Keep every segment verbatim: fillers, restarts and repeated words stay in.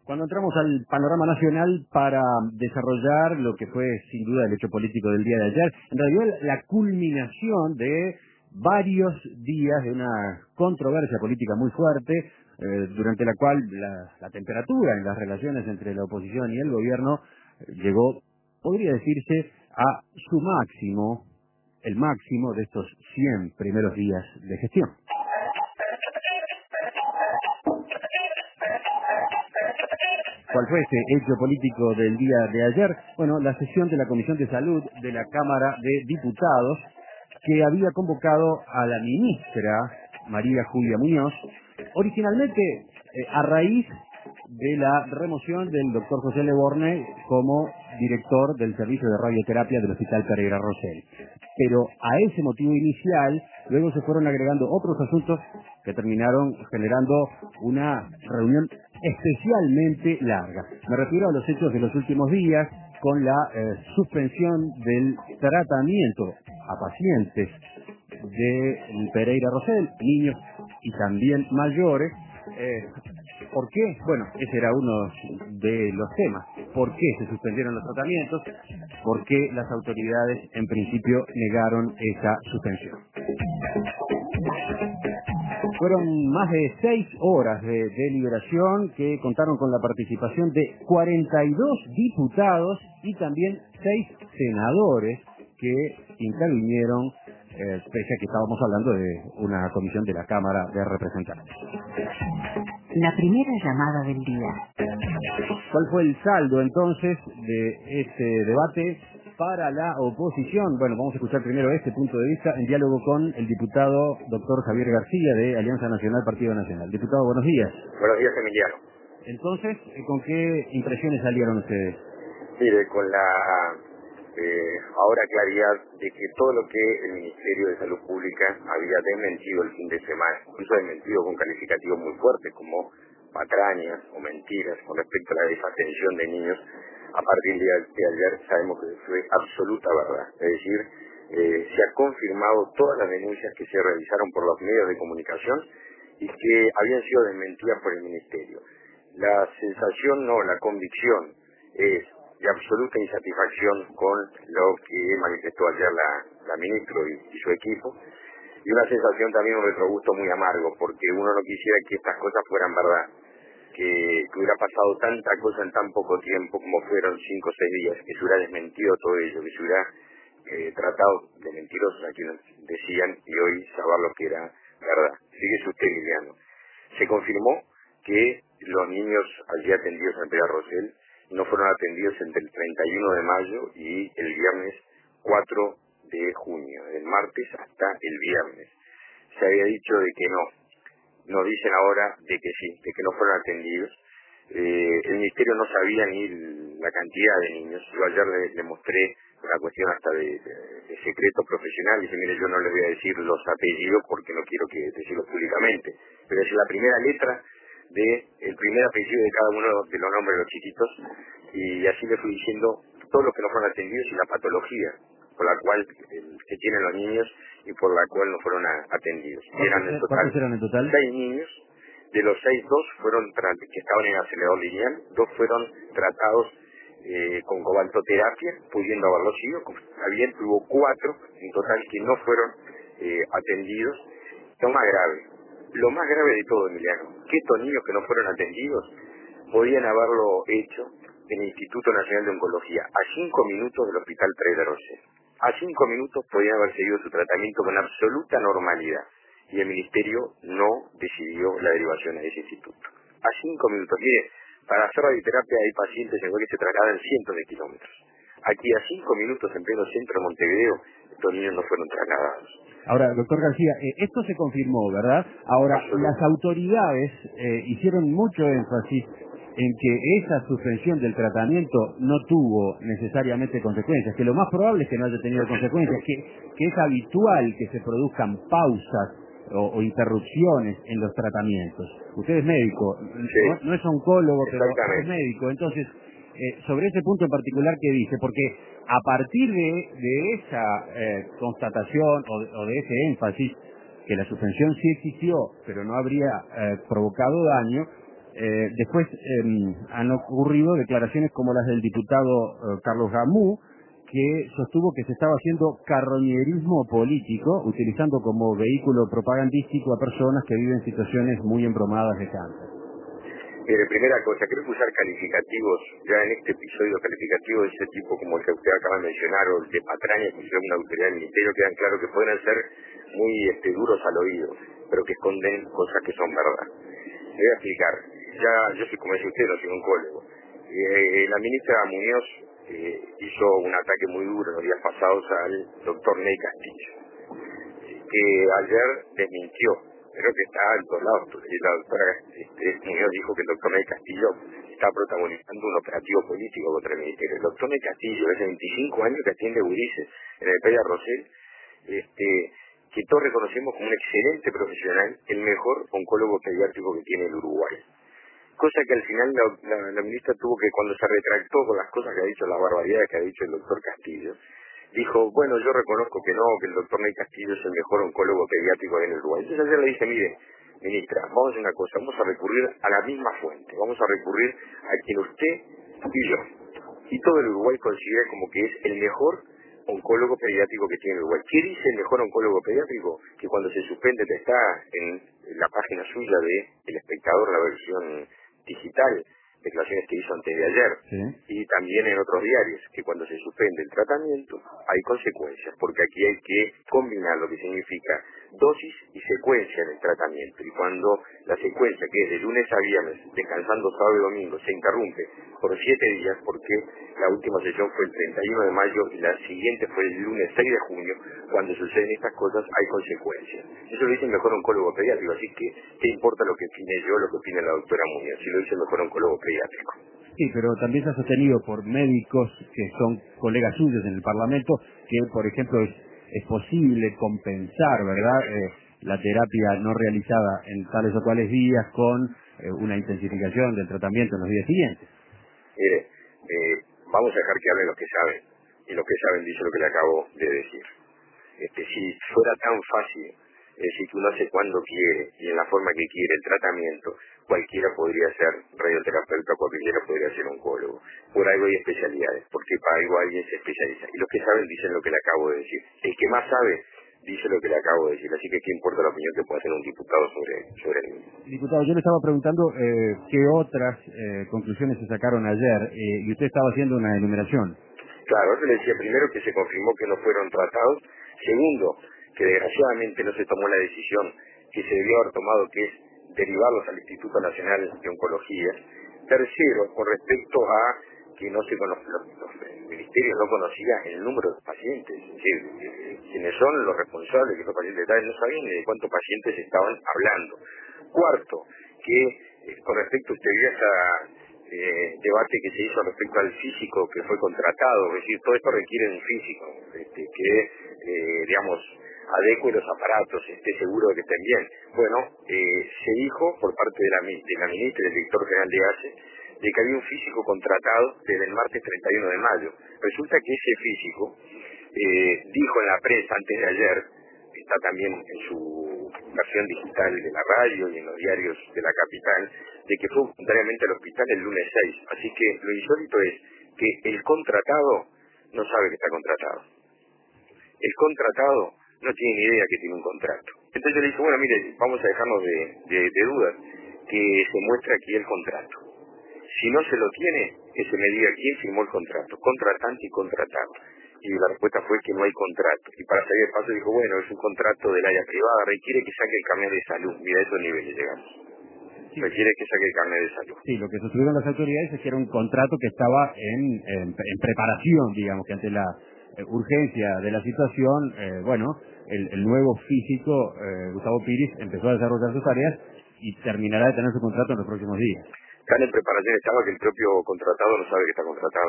Cuando entramos al panorama nacional para desarrollar lo que fue sin duda el hecho político del día de ayer, en realidad la culminación de varios días de una controversia política muy fuerte, eh, durante la cual la, la temperatura en las relaciones entre la oposición y el gobierno eh, llegó, podría decirse, a su máximo, el máximo de estos cien primeros días de gestión. ¿Cuál fue este hecho político del día de ayer? Bueno, la sesión de la Comisión de Salud de la Cámara de Diputados, que había convocado a la ministra María Julia Muñoz, originalmente eh, a raíz de la remoción del doctor José Leborne como director del servicio de radioterapia del Hospital Pereira Rosell. Pero a ese motivo inicial, luego se fueron agregando otros asuntos que terminaron generando una reunión especialmente larga. Me refiero a los hechos de los últimos días, con la eh, suspensión del tratamiento a pacientes de Pereira Rosell, niños y también mayores. Eh, ¿Por qué? Bueno, ese era uno de los temas. ¿Por qué se suspendieron los tratamientos? ¿Por qué las autoridades en principio negaron esa suspensión? Fueron más de seis horas de deliberación que contaron con la participación de cuarenta y dos diputados y también seis senadores que intervinieron, eh, pese a que estábamos hablando de una comisión de la Cámara de Representantes. La primera llamada del día. ¿Cuál fue el saldo entonces de este debate para la oposición? Bueno, vamos a escuchar primero este punto de vista en diálogo con el diputado doctor Javier García de Alianza Nacional, Partido Nacional. Diputado, buenos días. Buenos días, Emiliano. Entonces, ¿con qué impresiones salieron ustedes? Mire, con la eh, ahora claridad de que todo lo que el Ministerio de Salud Pública había desmentido el fin de semana, incluso desmentido con calificativos muy fuertes como patrañas o mentiras con respecto a la desatención de niños, a partir de, de ayer sabemos que fue absoluta verdad. Es decir, eh, se ha confirmado todas las denuncias que se realizaron por los medios de comunicación y que habían sido desmentidas por el Ministerio. La sensación, no, la convicción es de absoluta insatisfacción con lo que manifestó ayer la, la ministra y, y su equipo, y una sensación también, un retrogusto muy amargo, porque uno no quisiera que estas cosas fueran verdad, que, que hubiera pasado tanta cosa en tan poco tiempo como fueron cinco o seis días, que se hubiera desmentido todo ello, que se hubiera eh, tratado de mentirosos a quienes decían y hoy saber lo que era verdad. Fíjese usted, Liliano, se confirmó que los niños allí atendidos en Pereira Rosell no fueron atendidos entre el treinta y uno de mayo y el viernes cuatro de junio, del martes hasta el viernes. Se había dicho de que no, nos dicen ahora de que sí, de que no fueron atendidos. Eh, el Ministerio no sabía ni la cantidad de niños. Yo ayer le, le mostré una cuestión hasta de, de, de secreto profesional. Dice, mire, yo no les voy a decir los apellidos porque no quiero que decirlos públicamente, pero es la primera letra de el primer apellido de cada uno de los nombres de los chiquitos, y así le fui diciendo todos los que no fueron atendidos y la patología por la cual eh, que tienen los niños y por la cual no fueron a, atendidos. Y eran en total, ¿Cuántos eran en total? Seis niños. De los seis, dos fueron que estaban en acelerador lineal, dos fueron tratados eh, con cobaltoterapia, pudiendo haberlo sido. También hubo cuatro en total que no fueron eh, atendidos. Lo más grave, lo más grave de todo, Emiliano, que estos niños que no fueron atendidos podían haberlo hecho en el Instituto Nacional de Oncología, a cinco minutos del Hospital Pereira Rosell. A cinco minutos podían haber seguido su tratamiento con absoluta normalidad. Y el Ministerio no decidió la derivación a ese instituto. A cinco minutos. Mire, para hacer radioterapia hay pacientes en que se trasladan cientos de kilómetros. Aquí a cinco minutos en pleno centro de Montevideo, estos niños no fueron trasladados. Ahora, doctor García, eh, esto se confirmó, ¿verdad? Ahora, las autoridades eh, hicieron mucho énfasis en que esa suspensión del tratamiento no tuvo necesariamente consecuencias, que lo más probable es que no haya tenido consecuencias, que, que es habitual que se produzcan pausas O, o interrupciones en los tratamientos. Usted es médico, Sí. no, no es oncólogo, pero es médico. Entonces, eh, sobre ese punto en particular, ¿qué dice? Porque a partir de, de esa eh, constatación o de, o de ese énfasis, que la suspensión sí existió, pero no habría eh, provocado daño, Eh, después eh, han ocurrido declaraciones como las del diputado eh, Carlos Gamú, que sostuvo que se estaba haciendo carroñerismo político, utilizando como vehículo propagandístico a personas que viven situaciones muy embromadas de cáncer. Mire, primera cosa, creo que usar calificativos, ya en este episodio calificativos de ese tipo como el que usted acaba de mencionar, o el de patraña que usó una autoridad del ministerio, quedan claro que pueden ser muy este, duros al oído, pero que esconden cosas que son verdad. Le voy a explicar. Ya, yo soy, como dice usted, no soy oncólogo. Eh, la ministra Muñoz eh, hizo un ataque muy duro los días pasados al doctor Ney Castillo, que ayer desmintió, pero que está en todos lados. Y la doctora este, Muñoz dijo que el doctor Ney Castillo está protagonizando un operativo político contra el ministerio. El doctor Ney Castillo, hace veinticinco años que atiende gurises en el Pella Rosell, este, que todos reconocemos como un excelente profesional, el mejor oncólogo pediátrico que tiene el Uruguay. Cosa que al final la, la, la ministra tuvo que, cuando se retractó con las cosas que ha dicho, las barbaridades que ha dicho el doctor Castillo, dijo, bueno, yo reconozco que no, que el doctor Ney Castillo es el mejor oncólogo pediátrico en el Uruguay. Entonces ayer le dije, mire, ministra, vamos a hacer una cosa, vamos a recurrir a la misma fuente, vamos a recurrir a quien usted y yo, y todo el Uruguay considera como que es el mejor oncólogo pediátrico que tiene el Uruguay. ¿Qué dice el mejor oncólogo pediátrico? Que cuando se suspende está en la página suya de El Espectador, la versión digital, declaraciones que hizo antes de ayer, Sí. y también en otros diarios, que cuando se suspende el tratamiento hay consecuencias, porque aquí hay que combinar lo que significa dosis y secuencia en el tratamiento, y cuando la secuencia, que es de lunes a viernes, descansando sábado y domingo, se interrumpe por siete días, porque la última sesión fue el treinta y uno de mayo y la siguiente fue el lunes seis de junio, cuando suceden estas cosas hay consecuencias. Eso lo dice el mejor oncólogo pediátrico, así que ¿qué importa lo que opine yo, lo que opine la doctora Muñoz, si lo dice el mejor oncólogo pediátrico? Sí, pero también se ha sostenido por médicos que son colegas suyos en el Parlamento que, por ejemplo, es, es posible compensar, ¿verdad?, eh, la terapia no realizada en tales o cuales días con eh, una intensificación del tratamiento en los días siguientes. Mire, eh, vamos a dejar que hablen los que saben, y los que saben dicen lo que le acabo de decir. Este, si fuera tan fácil, es decir, que uno hace cuando quiere y en la forma que quiere el tratamiento, cualquiera podría ser radioterapeuta, cualquiera podría ser oncólogo. Por algo hay especialidades, porque para algo alguien se especializa. Y los que saben dicen lo que le acabo de decir. El que más sabe dice lo que le acabo de decir. Así que qué importa la opinión que pueda hacer un diputado sobre, sobre el mismo. Diputado, yo le estaba preguntando eh, qué otras eh, conclusiones se sacaron ayer eh, y usted estaba haciendo una enumeración. Claro, yo le decía primero que se confirmó que no fueron tratados. Segundo, que desgraciadamente no se tomó la decisión que se debió haber tomado, que es derivarlos al Instituto Nacional de Oncología. Tercero, con respecto a que no se cono- los, los- el Ministerio no conocía el número de pacientes, es decir, eh, quienes son los responsables, que los pacientes tales no sabían ni de cuántos pacientes estaban hablando. Cuarto, que eh, con respecto, usted vio esa eh, debate que se hizo respecto al físico que fue contratado, es decir, todo esto requiere de un físico, este, que, eh, digamos, adecue los aparatos, esté seguro de que estén bien. Bueno, eh, se dijo por parte de la, mi- de la ministra y del director general de ACE de que había un físico contratado desde el martes treinta y uno de mayo. Resulta que ese físico eh, dijo en la prensa antes de ayer, está también en su versión digital de la radio y en los diarios de la capital, de que fue voluntariamente al hospital el lunes seis. Así que lo insólito es que el contratado no sabe que está contratado. El contratado no tiene ni idea que tiene un contrato. Entonces yo le dije, bueno, mire, vamos a dejarnos de, de, de dudas, que se muestre aquí el contrato. Si no se lo tiene, que se me diga quién firmó el contrato, contratante y contratado. Y la respuesta fue que no hay contrato. Y para salir de paso dijo, bueno, es un contrato del área privada, requiere que saque el carnet de salud. Mira, a esos niveles llegamos. Sí. Requiere que saque el carnet de salud. Sí, lo que sostuvieron las autoridades es que era un contrato que estaba en, en, en preparación, digamos, que ante la eh, urgencia de la situación, eh, bueno, el, el nuevo físico, eh, Gustavo Piris, empezó a desarrollar sus tareas y terminará de tener su contrato en los próximos días. Tan en preparación estaba que el propio contratado no sabe que está contratado.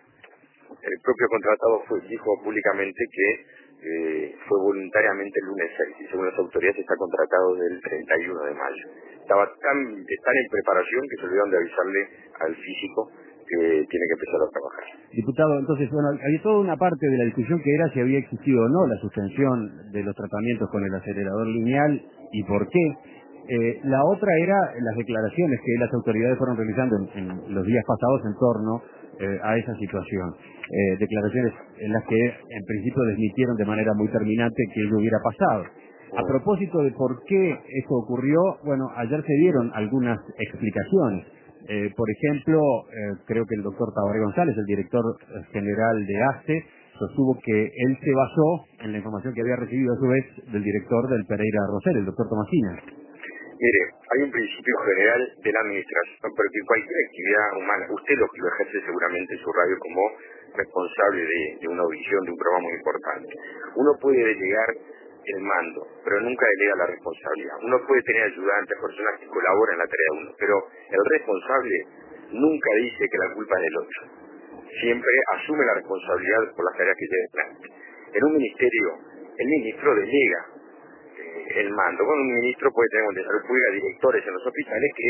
El propio contratado fue, dijo públicamente que eh, fue voluntariamente el lunes seis y según las autoridades está contratado desde el treinta y uno de mayo. Estaba tan, tan en preparación que se olvidaron de avisarle al físico que tiene que empezar a trabajar. Diputado, entonces, bueno, hay toda una parte de la discusión que era si había existido o no la suspensión de los tratamientos con el acelerador lineal y por qué. Eh, la otra era las declaraciones que las autoridades fueron realizando en, en los días pasados en torno eh, a esa situación. Eh, declaraciones en las que en principio desmitieron de manera muy terminante que ello hubiera pasado. A propósito de por qué esto ocurrió, bueno, ayer se dieron algunas explicaciones. Eh, por ejemplo, eh, creo que el doctor Tabaré González, el director general de ASTE, sostuvo que él se basó en la información que había recibido a su vez del director del Pereira Rosell, el doctor Tomasina. Mire, hay un principio general de la administración, pero que cualquier actividad humana, usted lo, lo ejerce seguramente en su radio como responsable de, de una audición, de un programa muy importante. Uno puede delegar el mando, pero nunca delega la responsabilidad. Uno puede tener ayudantes, personas que colaboran en la tarea de uno, pero el responsable nunca dice que la culpa es del otro. Siempre asume la responsabilidad por las tareas que lleva adelante. En un ministerio, el ministro delega el mando. Con un ministro puede tener un de salud pública, directores en los hospitales que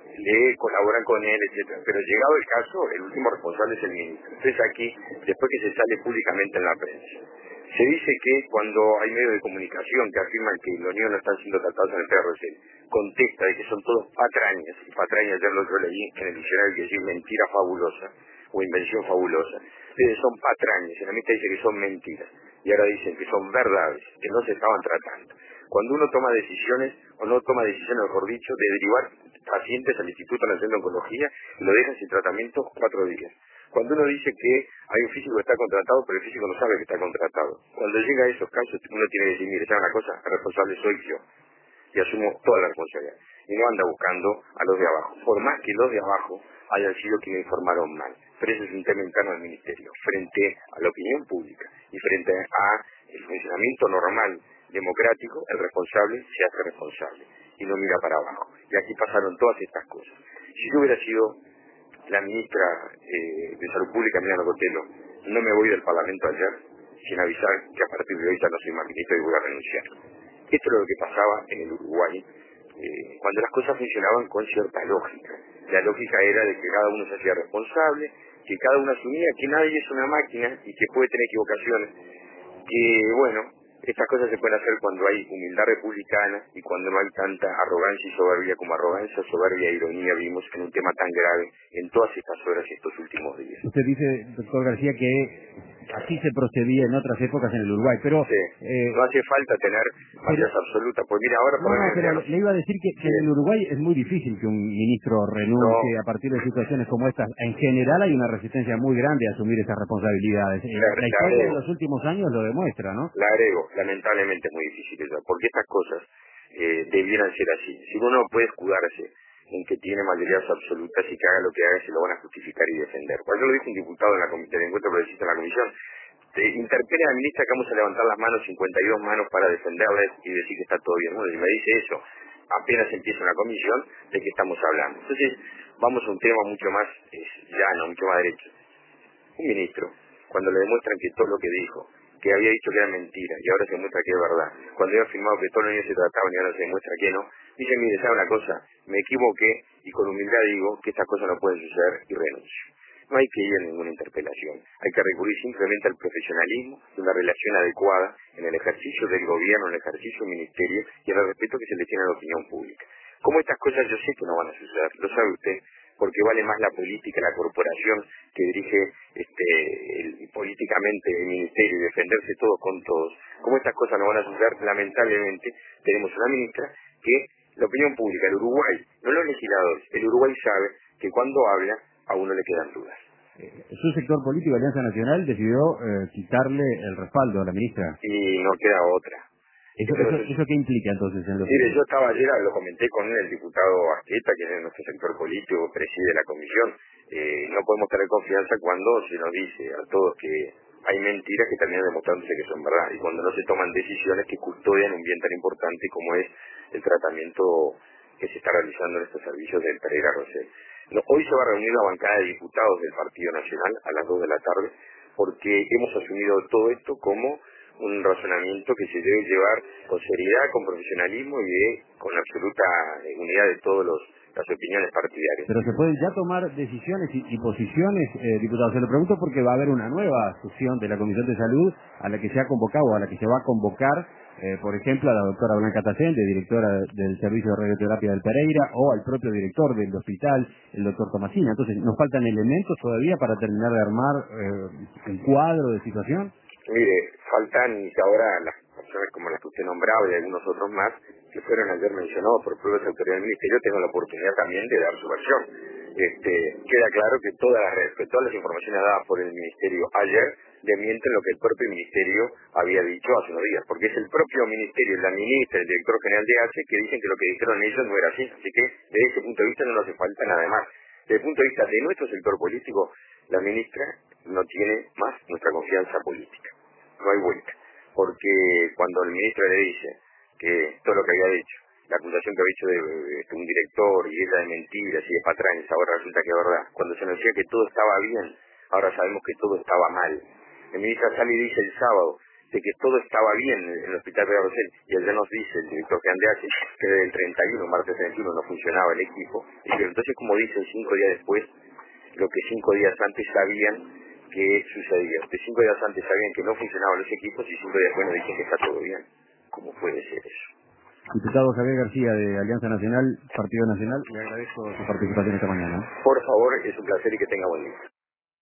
le colaboran con él, etcétera. Pero llegado el caso, el último responsable es el ministro. Entonces aquí, después que se sale públicamente en la prensa, se dice que cuando hay medios de comunicación que afirman que los niños no están siendo tratados en el P R C, contesta de que son todos patrañas, y patrañas ya lo yo leí en el diccionario que dice mentira fabulosa o invención fabulosa. Entonces son patrañas, en la mitad dice que son mentiras, y ahora dicen que son verdades, que no se estaban tratando. Cuando uno toma decisiones, o no toma decisiones, mejor dicho, de derivar pacientes al Instituto Nacional de Oncología, lo dejan sin tratamiento cuatro días. Cuando uno dice que hay un físico que está contratado, pero el físico no sabe que está contratado. Cuando llega a esos casos, uno tiene que decir, mire, ¿sabe una cosa? El responsable soy yo. Y asumo toda la responsabilidad. Y no anda buscando a los de abajo. Por más que los de abajo hayan sido quienes informaron mal. Pero eso es un tema interno del Ministerio. Frente a la opinión pública y frente a el funcionamiento normal, democrático, el responsable se hace responsable. Y no mira para abajo. Y aquí pasaron todas estas cosas. Si yo hubiera sido la ministra eh, de Salud Pública, Milena Cotelo, no me voy del Parlamento ayer sin avisar que a partir de hoy ya no soy más ministro y voy a renunciar. Esto es lo que pasaba en el Uruguay, eh, cuando las cosas funcionaban con cierta lógica. La lógica era de que cada uno se hacía responsable, que cada uno asumía que nadie es una máquina y que puede tener equivocaciones, que bueno, estas cosas se pueden hacer cuando hay humildad republicana y cuando no hay tanta arrogancia y soberbia como arrogancia, soberbia e ironía vimos en un tema tan grave en todas estas horas y estos últimos días. Usted dice, doctor García, que así se procedía en otras épocas en el Uruguay, pero... Sí, eh, no hace falta tener validez absoluta, pues mira, ahora... No, no, pero le iba a decir que, que sí. en el Uruguay es muy difícil que un ministro renuncie No. a partir de situaciones como estas. En general hay una resistencia muy grande a asumir esas responsabilidades. Eh, La, la la historia de agrego, los últimos años lo demuestra, ¿no? la agrego, lamentablemente es muy difícil eso, porque estas cosas eh, debieran ser así. Si uno no puede escudarse en que tiene mayorías absolutas y que haga lo que haga, se lo van a justificar y defender. Cuando lo dijo un diputado en la comisión de encuentro progresista en la comisión, te interpela a la ministra que vamos a levantar las manos, cincuenta y dos manos para defenderles y decir que está todo bien. Bueno, y me dice eso, apenas empieza una comisión, ¿de qué estamos hablando? Entonces, vamos a un tema mucho más eh, llano, mucho más derecho. Un ministro, cuando le demuestran que todo lo que dijo, que había dicho que era mentira y ahora se muestra que es verdad, cuando había afirmado que todos los niños se trataban y ahora se demuestra que no, dice, mire, ¿sabe una cosa? Me equivoqué y con humildad digo que estas cosas no pueden suceder y renuncio. No hay que ir a ninguna interpelación, hay que recurrir simplemente al profesionalismo y una relación adecuada en el ejercicio del gobierno, en el ejercicio del ministerio y en el respeto que se le tiene a la opinión pública. Como estas cosas yo sé que no van a suceder, lo sabe usted, porque vale más la política, la corporación que dirige este, el, políticamente el ministerio y defenderse todos con todos. Como estas cosas no van a suceder, lamentablemente tenemos una ministra que la opinión pública, el Uruguay, no los legisladores, el Uruguay sabe que cuando habla a uno le quedan dudas. Su sector político, Alianza Nacional, decidió eh, quitarle el respaldo a la ministra. Y no queda otra. ¿Eso, eso, ¿Eso qué implica entonces en los... Mire, yo estaba ayer, lo comenté con el diputado Asqueta, que es nuestro sector político, preside la comisión. Eh, no podemos tener confianza cuando se nos dice a todos que hay mentiras que terminan demostrándose que son verdad, y cuando no se toman decisiones que custodian un bien tan importante como es el tratamiento que se está realizando en estos servicios del Pereira Rosell. No, hoy se va a reunir la bancada de diputados del Partido Nacional a las dos de la tarde, porque hemos asumido todo esto como un razonamiento que se debe llevar con seriedad, con profesionalismo y de, con absoluta unidad de todas las opiniones partidarias. Pero se pueden ya tomar decisiones y, y posiciones, eh, diputado. Se lo pregunto porque va a haber una nueva sesión de la Comisión de Salud a la que se ha convocado, a la que se va a convocar eh, por ejemplo, a la doctora Blanca Tacente, directora del Servicio de Radioterapia del Pereira, o al propio director del hospital, el doctor Tomasina. Entonces, ¿nos faltan elementos todavía para terminar de armar eh, el cuadro de situación? Mire, faltan y que ahora las personas como las que usted nombraba y algunos otros más, que fueron ayer mencionados por propias autoridades del Ministerio, tengan la oportunidad también de dar su versión. Este, queda claro que todas las, que todas las informaciones dadas por el Ministerio ayer desmienten lo que el propio Ministerio había dicho hace unos días, porque es el propio Ministerio, la ministra, el director general de A C E que dicen que lo que dijeron ellos no era así, así que desde ese punto de vista no nos hace falta nada más. Desde el punto de vista de nuestro sector político, la ministra no tiene más nuestra confianza política. No hay vuelta. Porque cuando el ministro le dice que todo lo que había dicho, la acusación que había hecho de, de un director y ella de mentiras y de patrañas, ahora resulta que es verdad. Cuando se nos decía que todo estaba bien, ahora sabemos que todo estaba mal. El ministro sale y dice el sábado de que todo estaba bien en el hospital de Rosell y ayer nos dice el director que hace que desde el treinta y uno, martes treinta y uno, no funcionaba el equipo. Y que entonces, como dicen cinco días después, lo que cinco días antes sabían que sucedía. De cinco días antes sabían que no funcionaban los equipos y cinco días después nos dicen que está todo bien. ¿Cómo puede ser eso? Diputado Javier García, de Alianza Nacional, Partido Nacional, le agradezco su participación esta mañana. Por favor, es un placer y que tenga buen día.